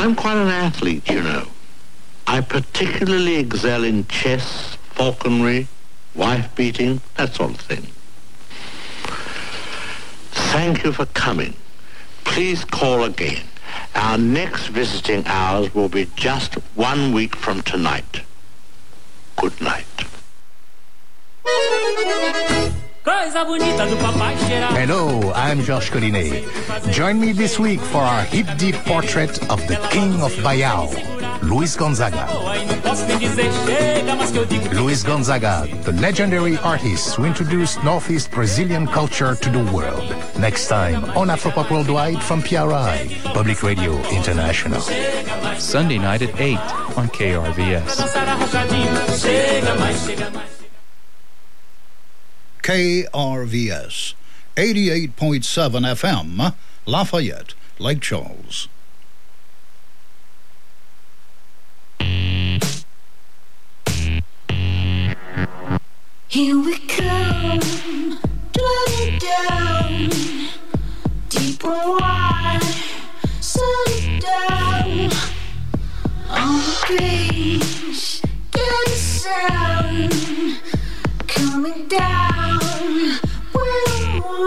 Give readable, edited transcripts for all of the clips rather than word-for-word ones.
I'm quite an athlete, you know. I particularly excel in chess, falconry, wife-beating, that sort of thing. Thank you for coming. Please call again. Our next visiting hours will be just 1 week from tonight. Good night. Hello, I'm Georges Collinet. Join me this week for our hip-deep portrait of the King of Baião, Luis Gonzaga. Luis Gonzaga, the legendary artist who introduced Northeast Brazilian culture to the world. Next time on Afropop Worldwide from PRI, Public Radio International. Sunday night at 8 on KRVS. KRVS, 88.7 FM, Lafayette, Lake Charles. Here we come, driving down, deep and wide, settle down on the beach, get a sound coming down with a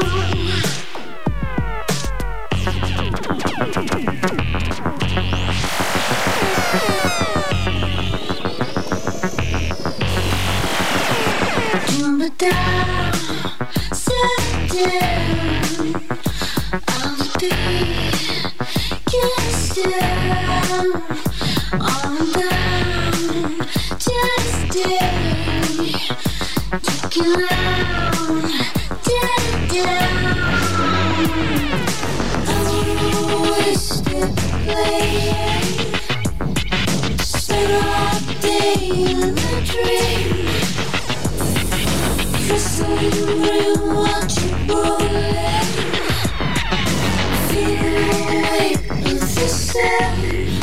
Jump down, sit down on the beach, get down, on down, just stay. Take it out, down. Wasted playing, spent all day in a dream. Whistling, watching bowling, feeling awake with the sun.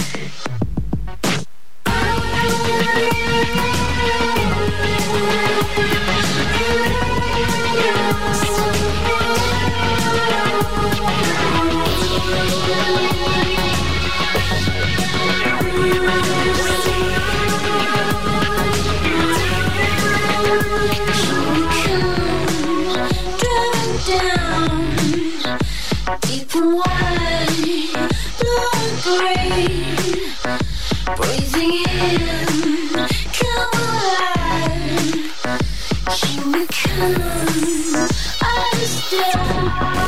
Deep and wide, blue and green, breathing in, come alive. Here we come, understand.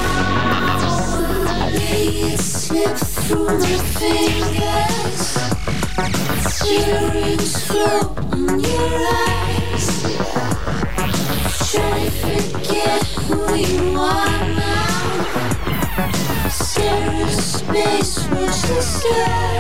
It slipped through my fingers, tears flow on your eyes. Try to forget who you are now. Stare at space, watch the sky.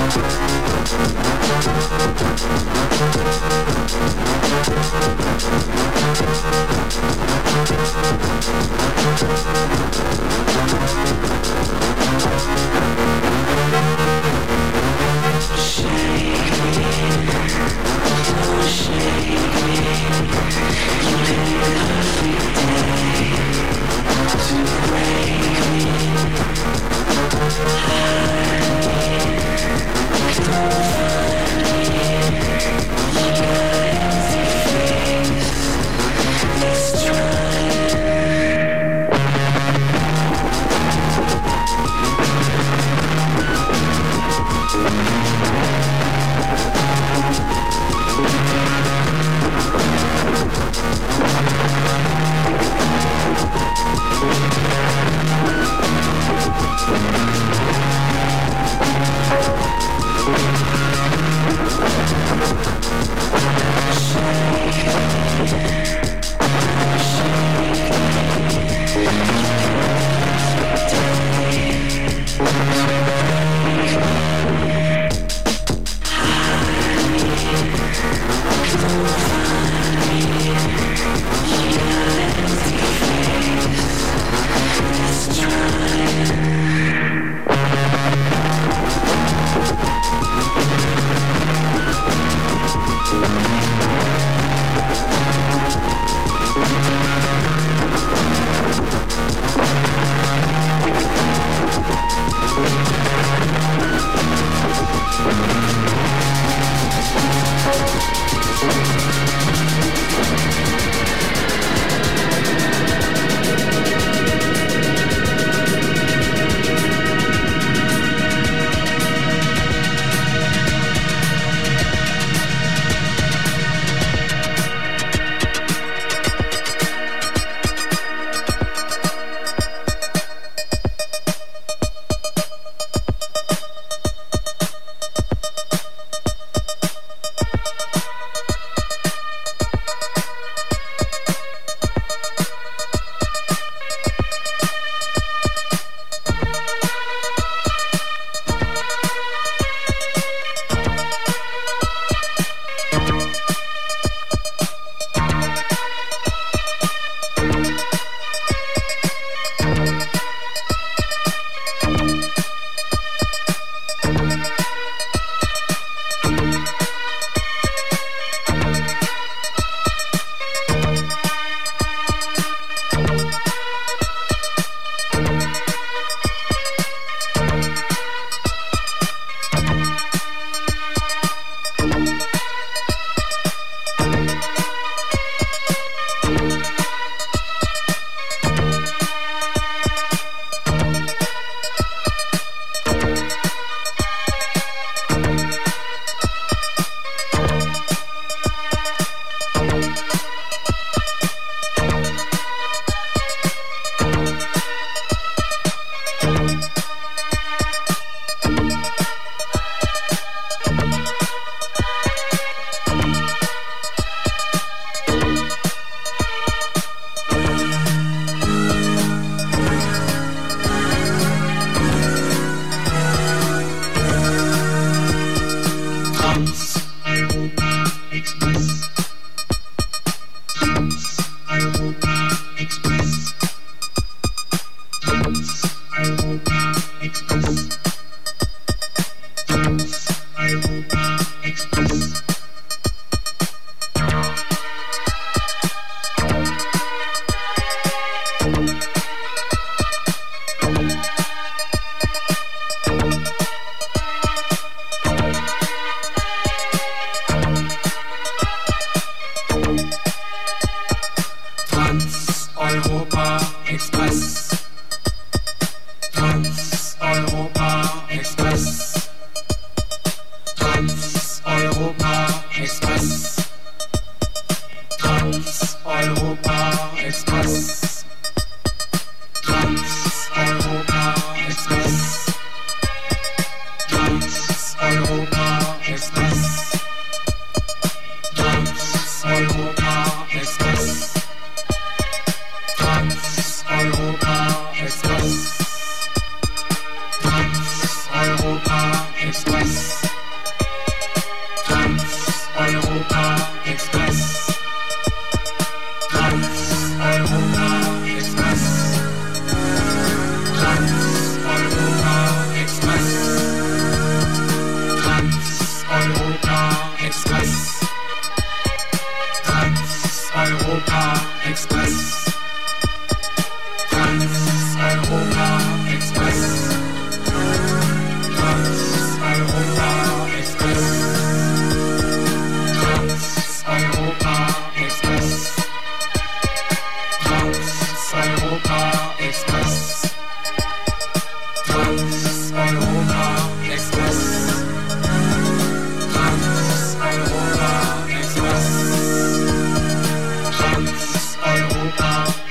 Express.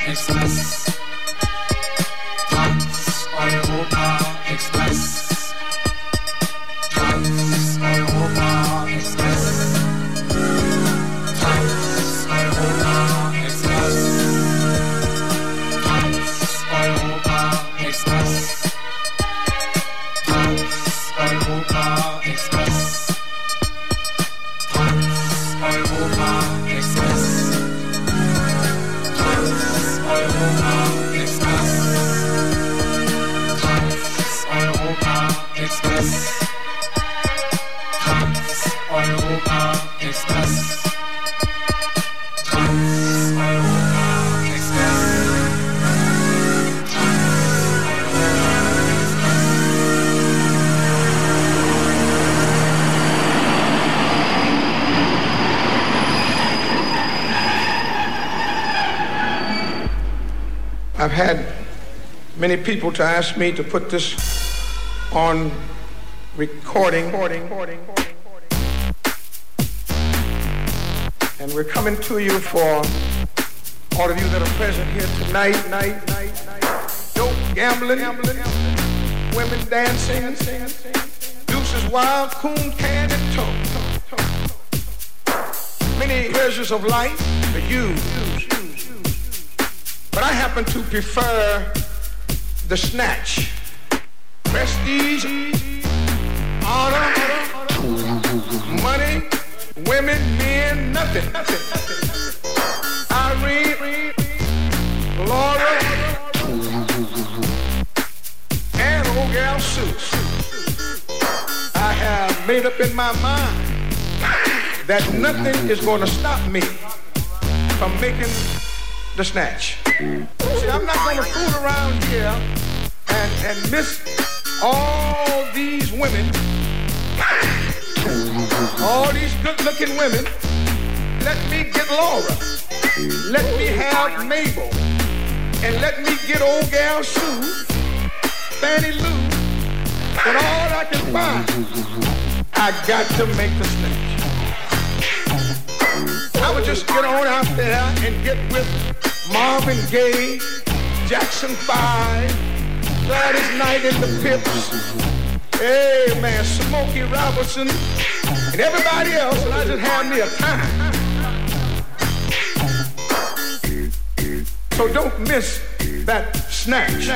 Express. Trans Europa Express. Trans Europa Express. Trans Europa Express. Trans Europa Express. Trans Europa Express. Trans Europa Express. Trans Europa Express. Trans Europa Express. Trans Europa Express. Trans Europa I've had many people to ask me to put this on recording. And we're coming to you for all of you that are present here tonight. Dope, gambling, women dancing, deuces wild, coon, can, and toe. Many pleasures of life for you. But I happen to prefer the snatch. Prestige, honor, money, women, men, nothing. Irene, Laura, and old gal Suits. I have made up in my mind that nothing is going to stop me from making the snatch. See, I'm not going to fool around here and miss all these women, all these good-looking women. Let me get Laura, let me have Mabel, and let me get old gal Sue, Fannie Lou, and all I can find. I got to make the snatch. I would just get on out there and get with Marvin Gaye, Jackson 5, Gladys Knight and the Pips, hey man, Smokey Robinson, and everybody else, and I just have me a time. So don't miss that snatch.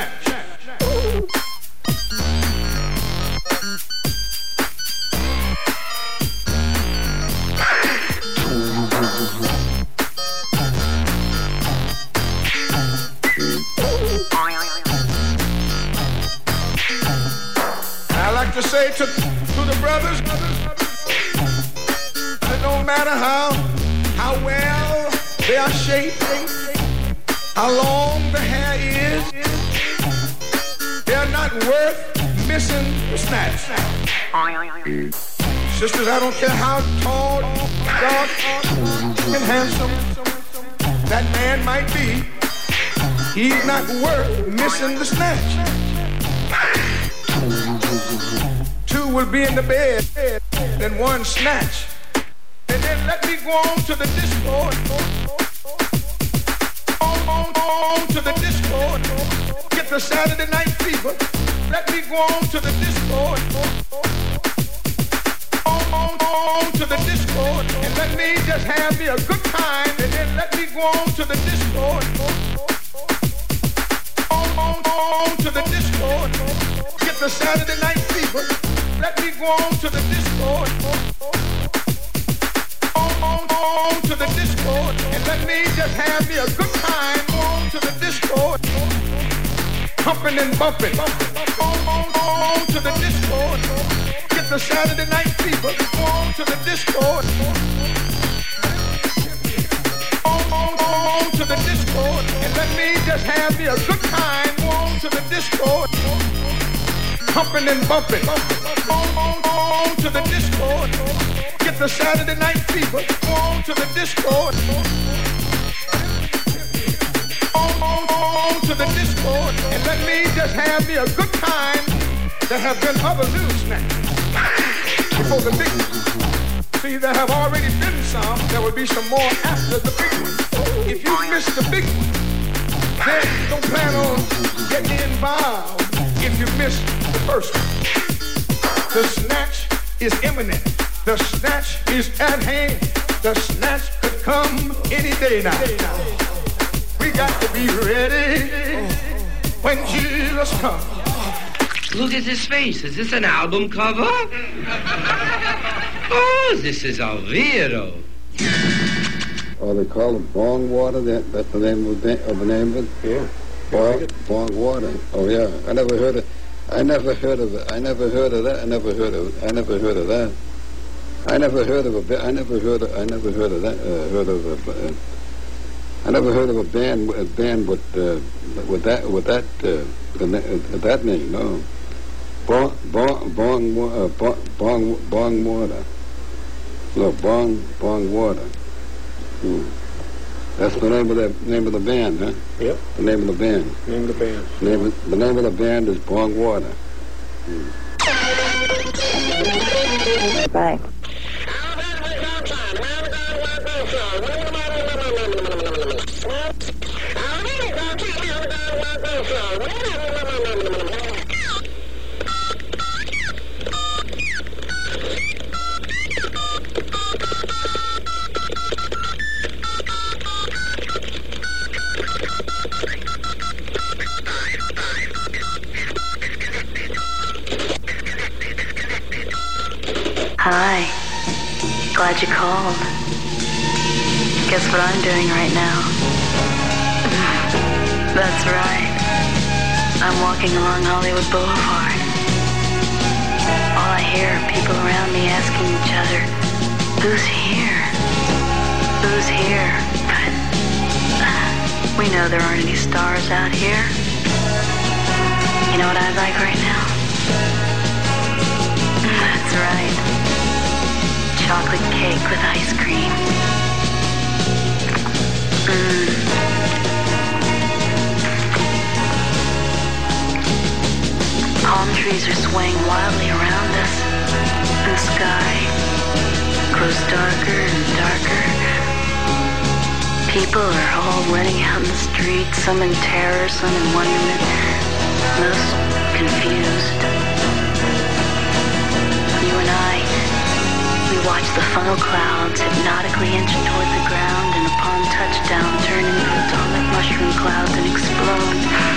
To say to the brothers, it don't matter how well they are shaped, how long the hair is, they're not worth missing the snatch. Sisters, I don't care how tall, dark, and handsome that man might be, he's not worth missing the snatch. Two will be in the bed, then one snatch. And then let me go on to the disco. On to the disco. Get the Saturday night fever. Let me go on to the disco. On to the disco. And let me just have me a good time. And then let me go on to the disco. On to the disco. Get the Saturday night fever. Let me go on to the disco. On to the disco. And let me just have me a good time. On to the disco. Pumping and bumping. On to the disco. Get the Saturday night fever. On to the disco. On to the disco. And let me just have me a good time. On to the disco. Pumping and bumping. On to the disco. Get the Saturday night fever. On to the disco. On to the disco. And let me just have me a good time. There have been other little snacks before the big one. See, there have already been some. There will be some more after the big one. If you miss the big one, then don't plan on getting involved if you miss the first one. The snatch is imminent. The snatch is at hand. The snatch could come any day now. We got to be ready when Jesus comes. Look at his face. Is this an album cover? Oh, this is a weirdo. Oh, they call it bong water. That's the name of the name of it. Yeah. Bong water. Oh yeah. I never heard of it. I never heard of that. I never heard of that. I never heard of that. I never heard of that. I never heard of a band. I never heard of that. I never heard of a band with that name. No. Bong water. No, bong water. That's the name of the band, huh? Yep. The name of the band. Name of the band. The name of the band is Bong Water. Right. Hi. Glad you called. Guess what I'm doing right now? That's right. I'm walking along Hollywood Boulevard. All I hear are people around me asking each other, who's here? Who's here? But we know there aren't any stars out here. You know what I'd like right now? That's right. Chocolate cake with ice cream. Palm trees are swaying wildly around us. The sky grows darker and darker. People are all running out in the streets, some in terror, some in wonderment, most confused. You and I, we watch the funnel clouds hypnotically inch toward the ground and upon touchdown turn into atomic mushroom clouds and explode.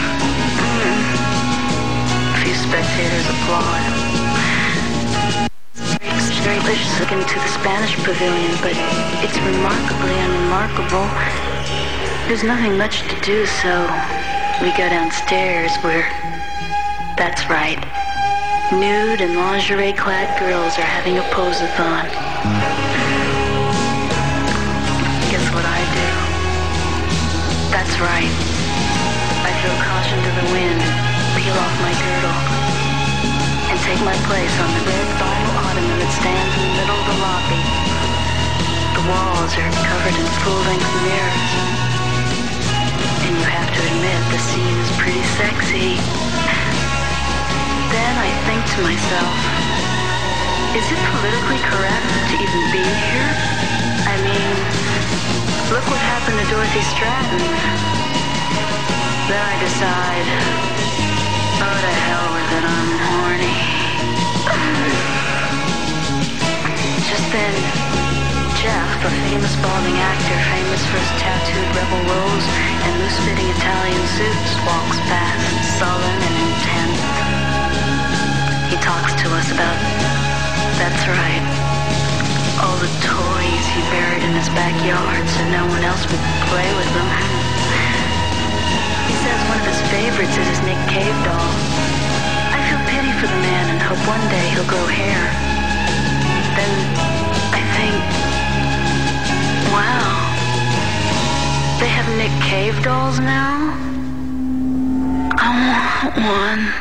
A few spectators applaud. Straight into the Spanish pavilion, but it's remarkably unremarkable. There's nothing much to do, so we go downstairs where, that's right, nude and lingerie-clad girls are having a pose-a-thon. Guess what I do? That's right. I throw caution to the wind, peel off my girdle, and take my place on the red vinyl ottoman that stands in the middle of the lobby. The walls are covered in full-length mirrors. And you have to admit, the scene is pretty sexy. Then I think to myself, is it politically correct to even be here? I mean, look what happened to Dorothy Stratton. Then I decide, oh, to hell with it, I'm horny. Just then, Jeff, a famous balding actor, famous for his tattooed rebel roles and loose-fitting Italian suits, walks past, sullen and intent. He talks to us about, that's right, all the toys he buried in his backyard so no one else would play with them. He says one of his favorites is his Nick Cave doll. I feel pity for the man and hope one day he'll grow hair. Then I think, wow, they have Nick Cave dolls now? I want one.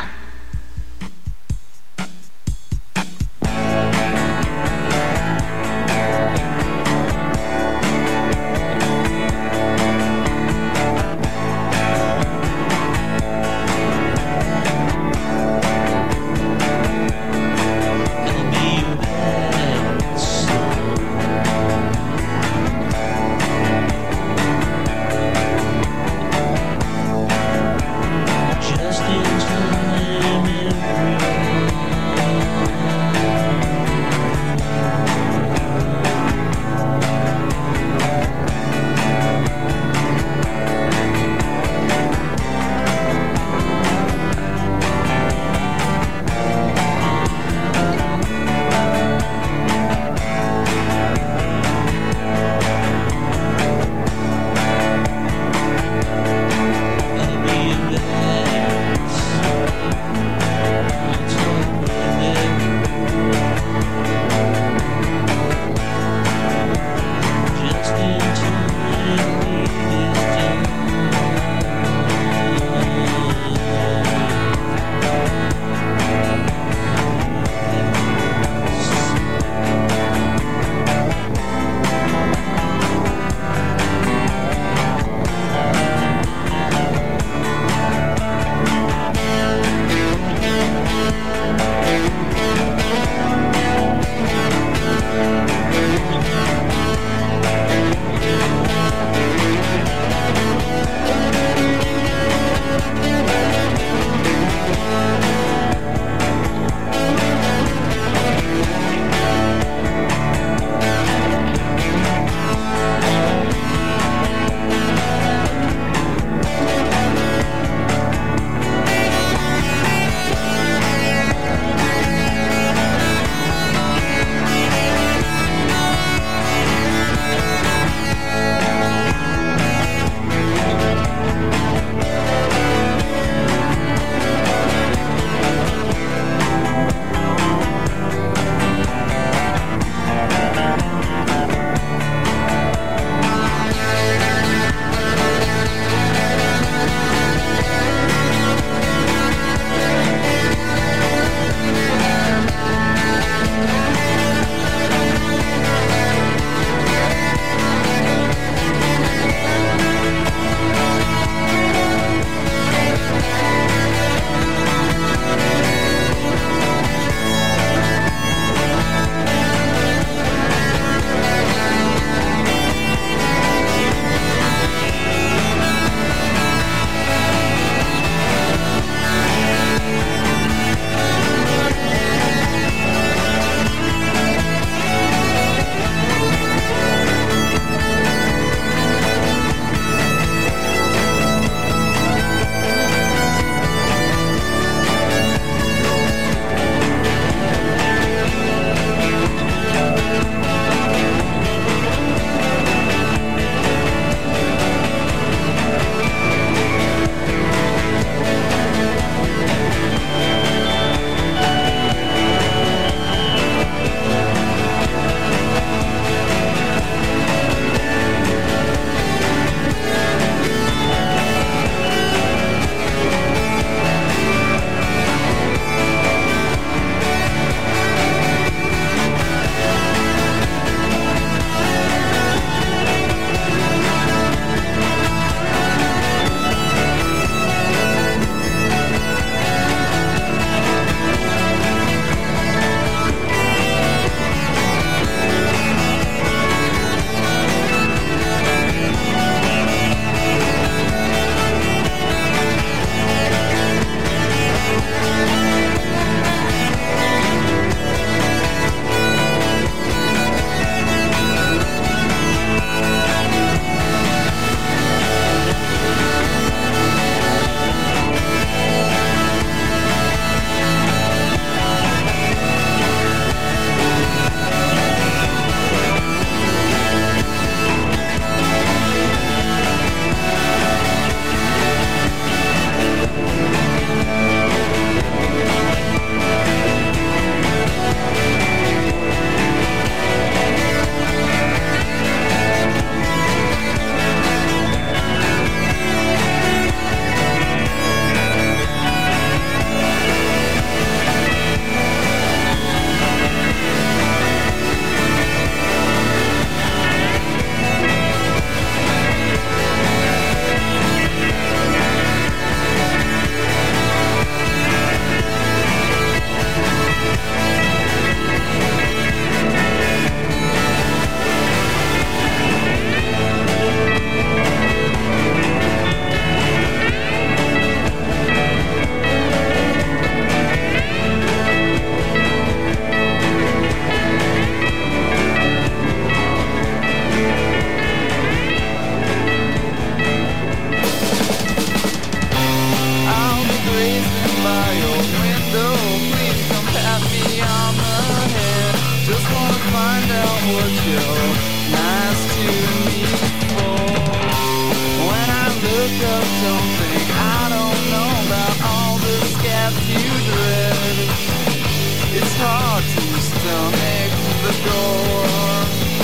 just don't think I don't know about all the scabs you dread. It's hard to stomach the gore.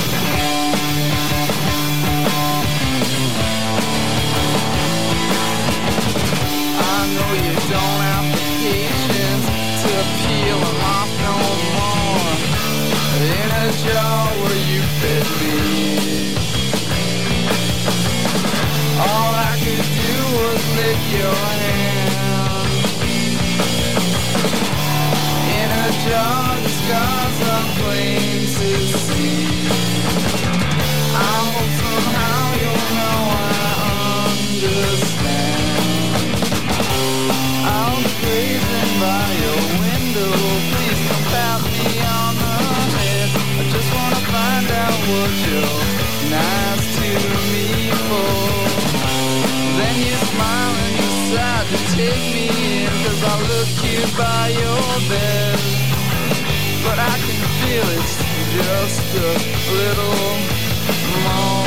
I know you don't have the patience to peel them off no more. In a jar where you fed me, all I could do was lick your hand. In a jar, the scars are plain to see. I hope somehow you'll know I understand. I'll be gazing by your window. Please come pat me on the head. I just wanna find out what you're nice to me for. Then you smile and decide to take me in, 'cause I look cute by your bed. But I can feel it's just a little more.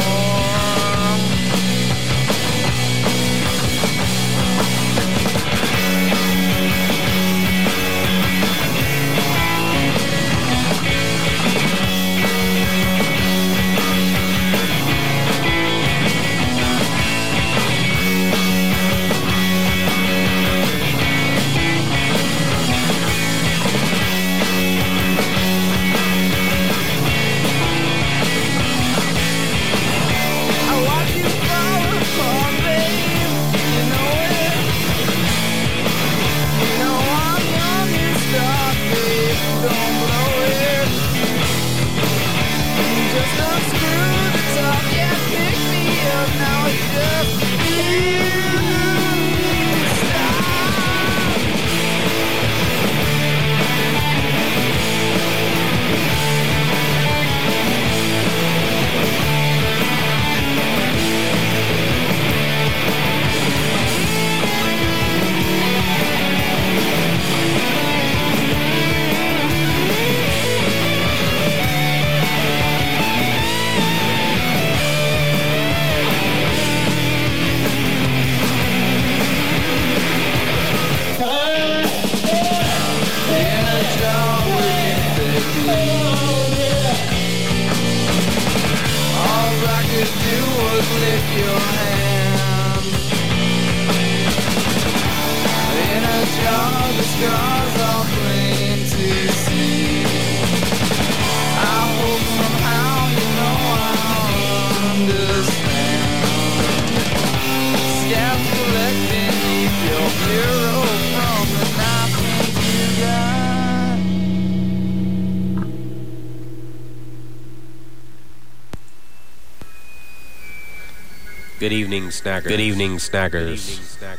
Good evening, snackers. Good evening, snackers.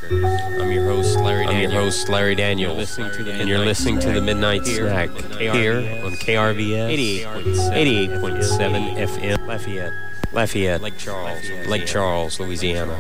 I'm your host, Larry Daniels. And you're listening to the Midnight Snack here on KRVS 88.7 FM, Lafayette, Lake Charles, Louisiana.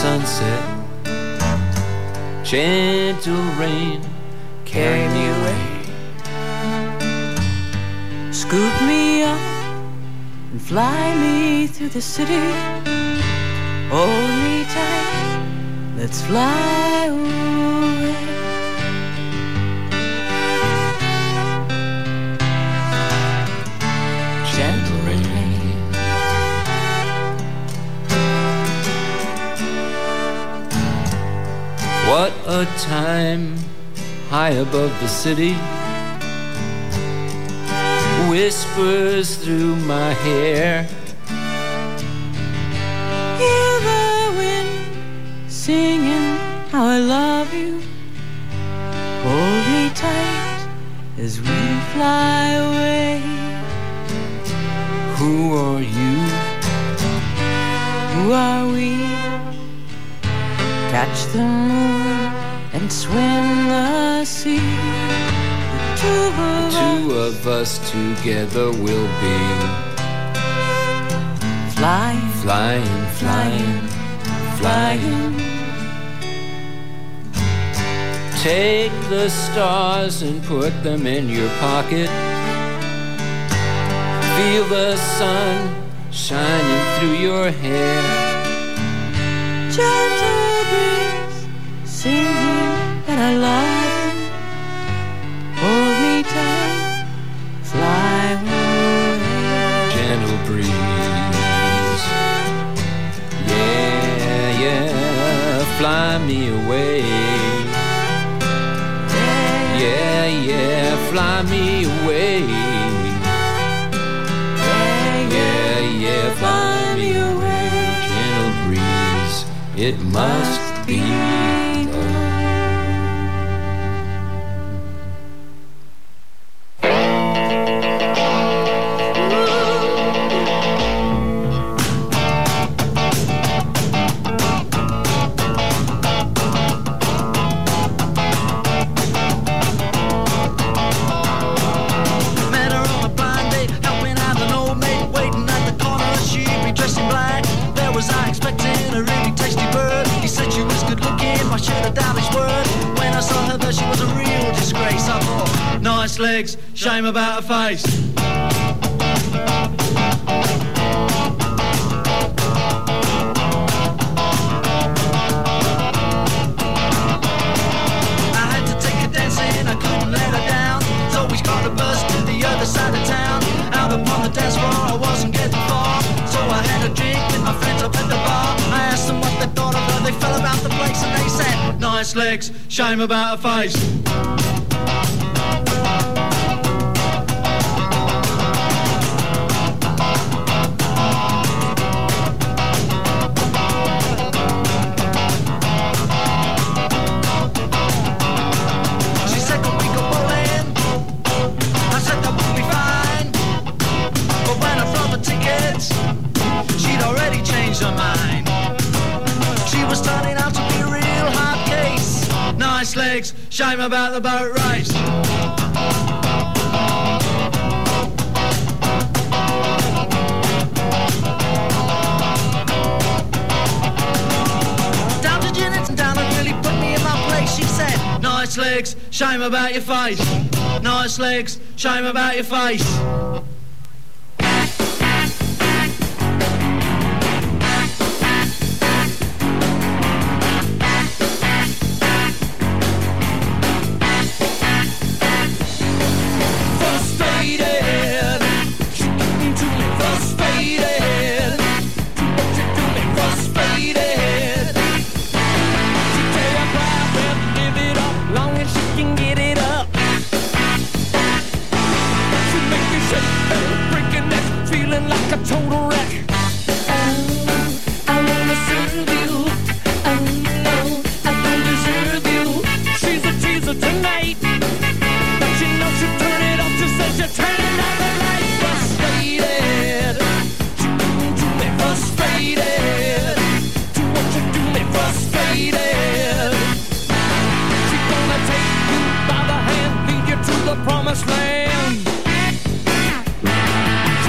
sunset. Gentle rain, carry me away. Scoop me up and fly me through the city. Hold me tight, let's fly away. Gentle rain. What a time high above the city. Whispers through my hair. Hear the wind singing how I love you. Hold me tight as we fly away. Who are you? Who are we? Catch the moon and swim the sea. Two of us together will be flying, flying, flying, flying. Take the stars and put them in your pocket. Feel the sun shining through your hair. Gentle breeze singing that I love you. Hold me tight, fly away. Gentle breeze, yeah, yeah, fly me away. Yeah, yeah, fly me away. Yeah, yeah, fly me away. Gentle breeze, it must be love. Legs, shame about her face. I had to take her dancing, I couldn't let her down. So we got a bus to the other side of town. Out upon the dance floor, I wasn't getting far. So I had a drink with my friends up at the bar. I asked them what they thought of her, they fell about the place and they said, nice legs, shame about her face. Legs, shame about the boat race. Down to Janet's and down and really put me in my place. She said, nice legs, shame about your face. Nice legs, shame about your face.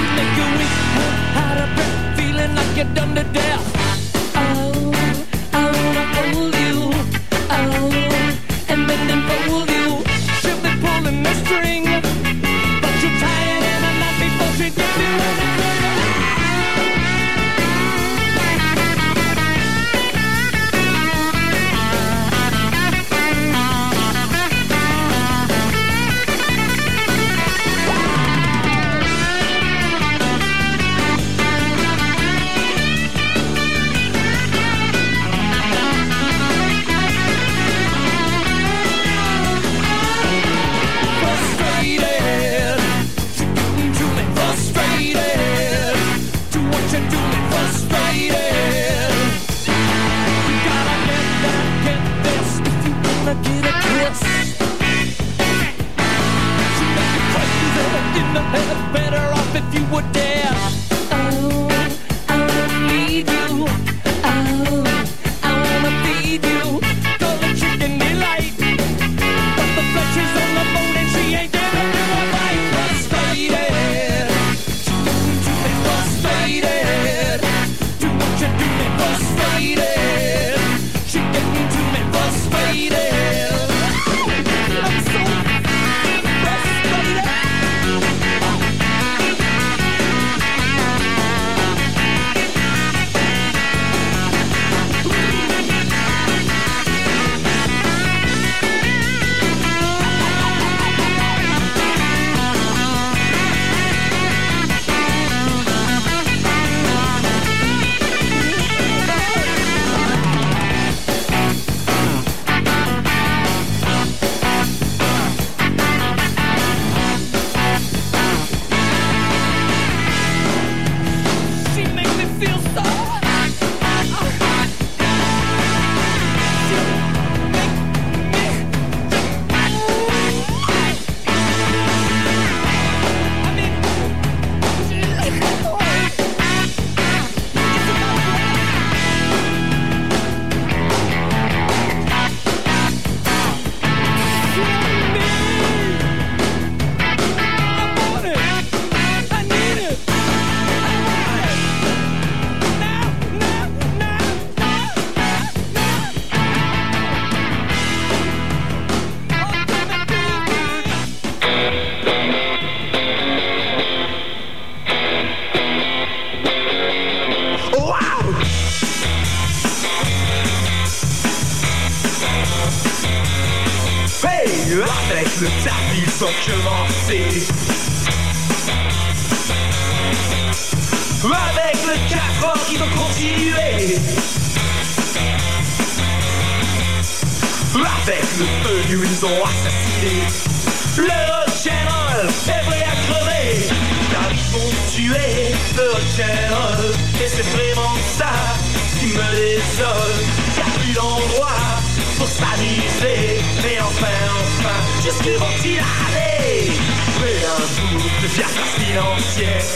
you're done to death. Oh, in the head, better off if you would dare. Oh, I wanna lead you. Oh, I wanna feed you. Throw the chicken delight. But the flesh is on the bone and she ain't giving you a bite. Frustrated. She getting to me frustrated. Do what you do me frustrated. She getting to me frustrated. I'm so frustrated. She made me feel so. Hey, avec le tapis, ils ont commencé. Avec le cafard qui va continuer. Avec le feu, ils ont assassiné. Le General est prêt à crever. Car ils vont tuer le General. Et c'est vraiment ça qui me désole. Y'a plus d'endroit pour s'amuser. Mais enfin, jusqu'où vont-ils aller? Mais un bout de fiascos financiers.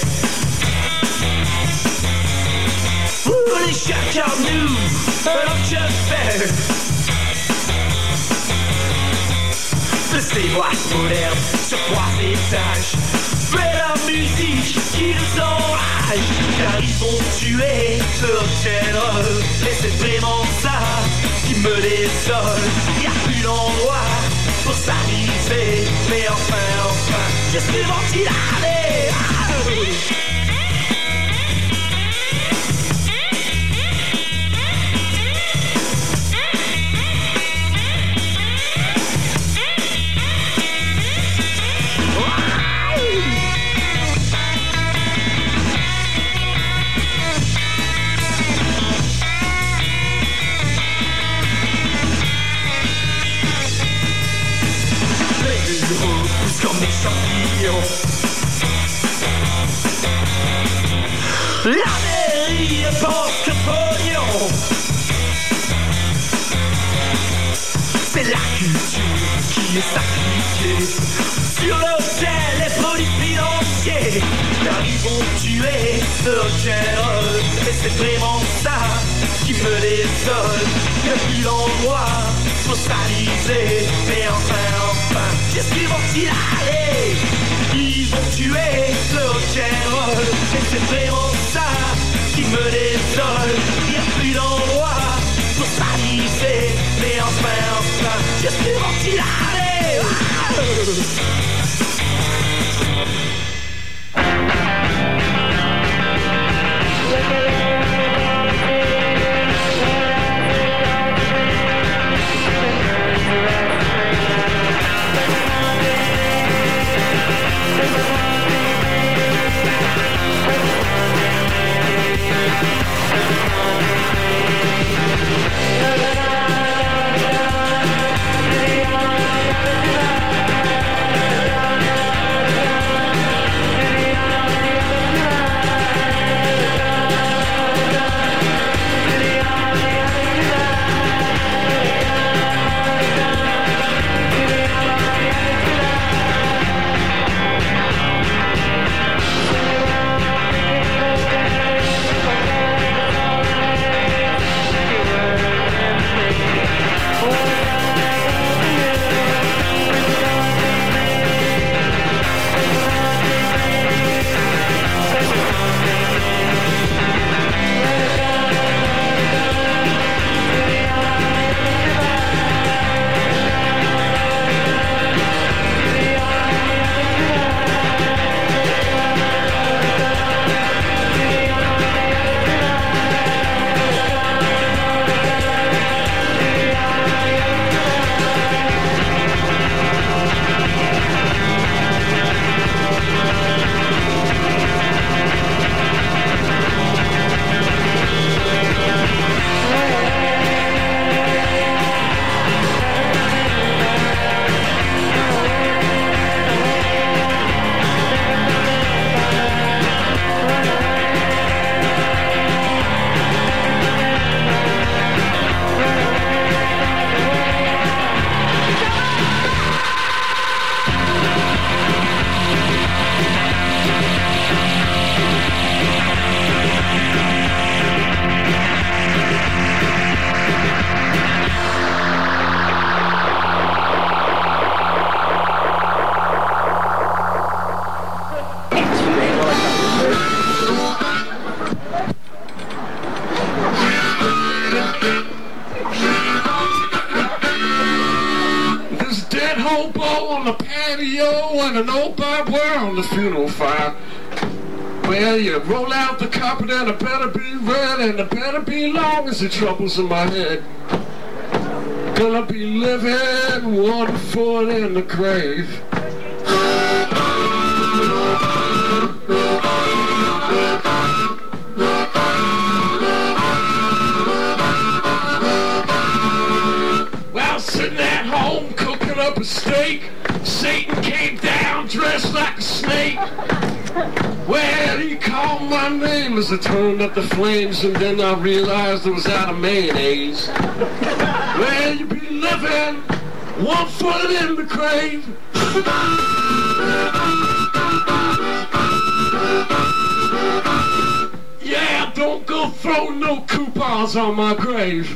Les chacun de nous, alors que je fais de ces boîtes modernes sur 3 étages. Mais la musique qui nous enrage. Car ils vont tuer le General. Et c'est vraiment ça qui me désole. Y'a plus d'endroit pour s'amuser. Mais enfin, jusqu'où vont-ils aller? Comme des champignons. La mairie pense que pognon. C'est la culture qui est sacrifiée. Sur l'hôtel, les produits financiers. Car ils vont tuer le General. Et c'est vraiment ça qui me désole. Y'a plus d'endroit pour s'amuser. Mais enfin, jusqu'où vont-ils aller? Ils vont tuer le General. Et c'est vraiment ça qui me désole. Y'a plus d'endroit pour s'amuser. Mais enfin, jusqu'où vont-ils aller? and an old barbed wire on the funeral fire. Well, you roll out the carpet and it better be red and it better be long as the troubles in my head. Gonna be living 1 foot in the grave. Well, sitting at home cooking up a steak, Satan came down dressed like a snake. Well, he called my name as I turned up the flames, and then I realized it was out of mayonnaise. Well, you be living 1 foot in the grave. Yeah, don't go throwing no coupons on my grave.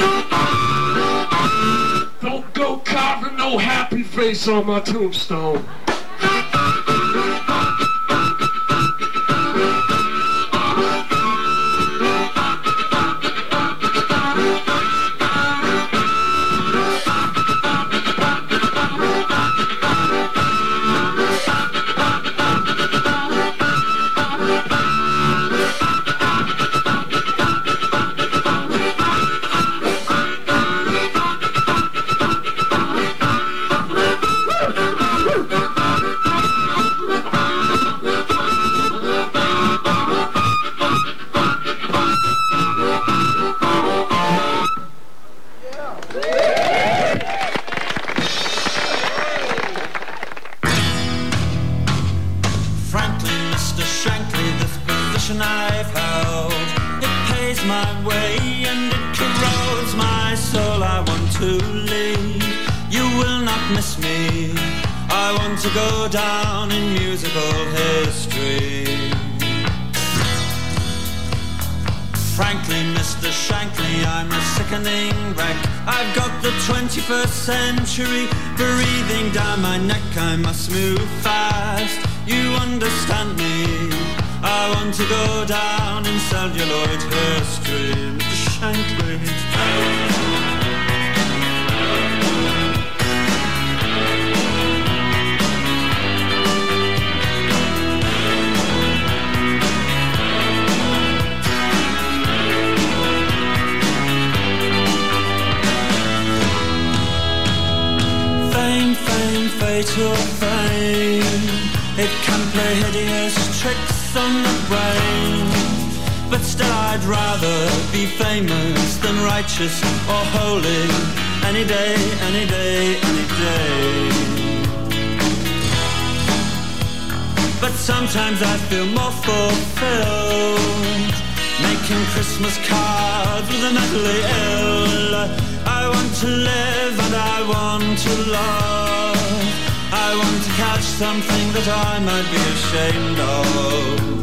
Don't go carving no happy face on my tombstone. To go down in musical history. Frankly, Mr. Shankly, I'm a sickening wreck. I've got the 21st century breathing down my neck. I must move fast, you understand me. I want to go down in celluloid history, Mr. Shankly. Fatal fame, it can play hideous tricks on the brain. But still I'd rather be famous than righteous or holy. Any day, any day, any day. But sometimes I feel more fulfilled making Christmas cards with the mentally ill. I want to live and I want to love. I want to catch something that I might be ashamed of.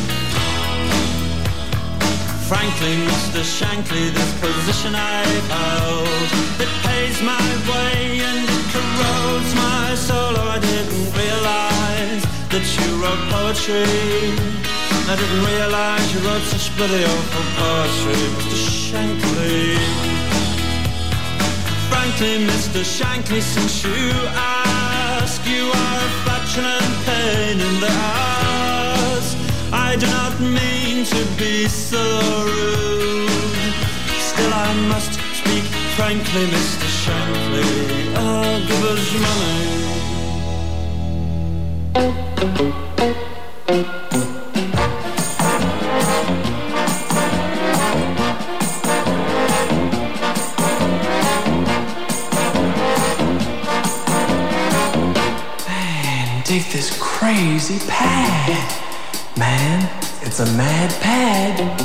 Frankly, Mr. Shankly, this position I've held, it pays my way and it corrodes my soul. Oh, I didn't realize that you wrote poetry. I didn't realize you wrote such bloody awful poetry, Mr. Shankly. Frankly, Mr. Shankly, since you ask, you are a fraction and pain in the ass. I do not mean to be so rude. Still I must speak frankly, Mr. Shankly. Oh, give us money. Man, dig this crazy pad. Man, it's a mad pad.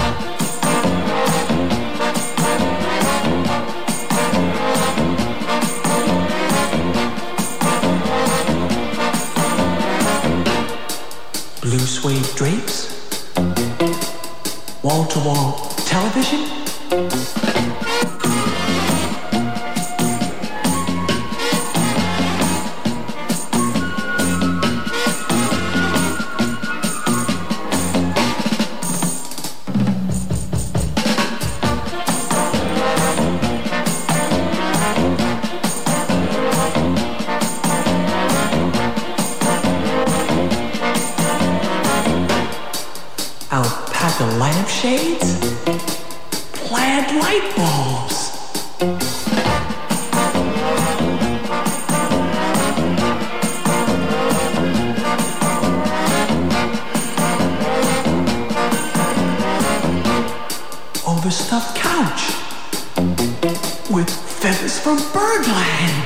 Blue suede drapes, wall-to-wall television. the lampshades? Plaid light bulbs. Overstuffed couch with feathers from Birdland.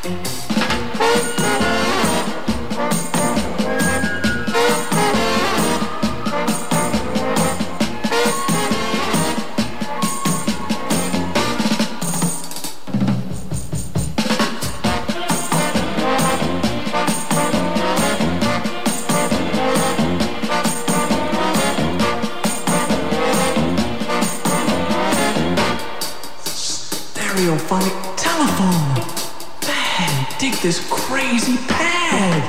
Stereophonic telephone. Man, dig this crazy pad.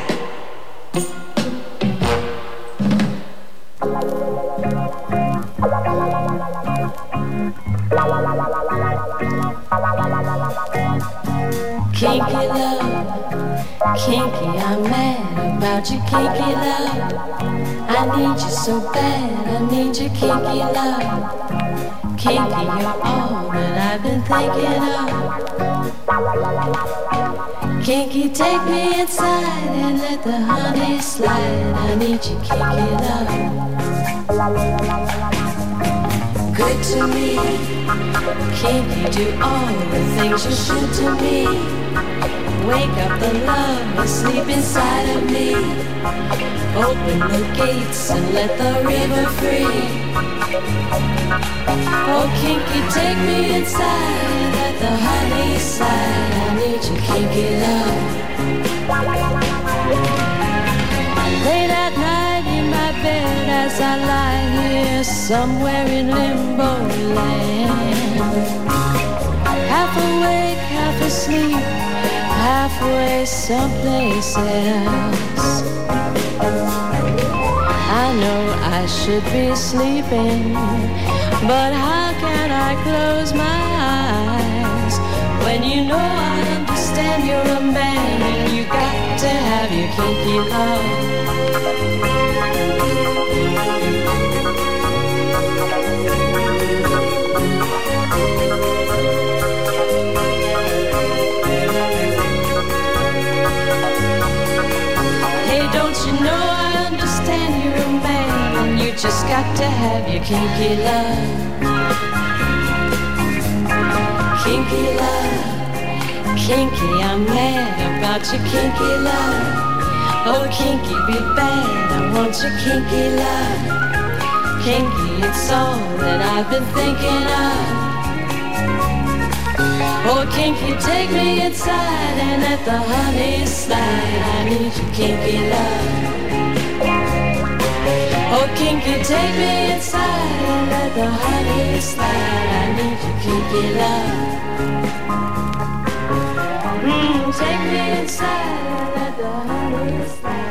Kinky love, kinky, I'm mad about your kinky love. I need you so bad, I need your kinky love. Kinky, you're all that I've been thinking of. Kinky, take me inside and let the honey slide. I need your kinky love. Good to me, kinky, do all the things you should to me. Wake up the love asleep inside of me. Open the gates and let the river free. Oh, kinky, take me inside at the honey side. I need your kinky love. Late at night in my bed as I lie here somewhere in limbo land. Half awake, half asleep, halfway someplace else. I know I should be sleeping, but how can I close my eyes when you know I understand you're a man and you got to have your kinky love. Hey, don't you know I understand you're a man and you just got to have your kinky love. Kinky love, kinky, I'm mad about your kinky love. Oh, kinky, be bad, I want your kinky love. Kinky, it's all that I've been thinking of. Oh, kinky, take me inside and let the honey slide. I need your kinky love. Oh, kinky, take me inside and let the honey slide. I need your kinky love. Take me inside and let the honey slide.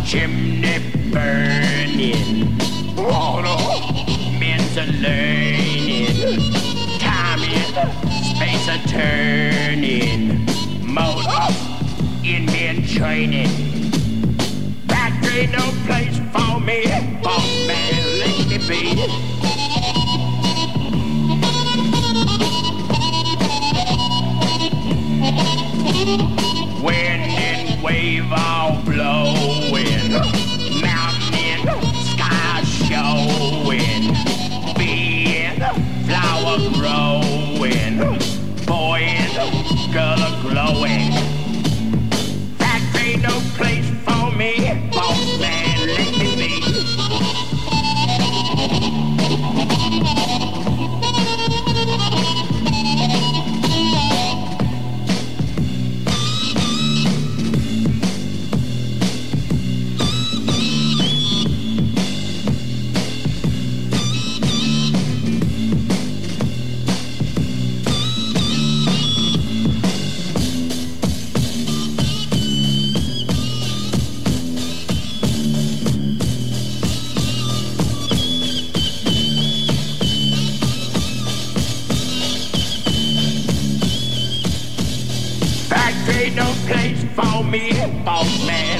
chimney burning. Water, men's a learning. Time is space a turning. Motor, in men training. Factory, no place for me. Boss man, let me be. Wind and wave all blowing, mountain and sky showing, being flower growing, boy and girl are glowing. Factory no place for me, boss man let me be. No place for me, boss man.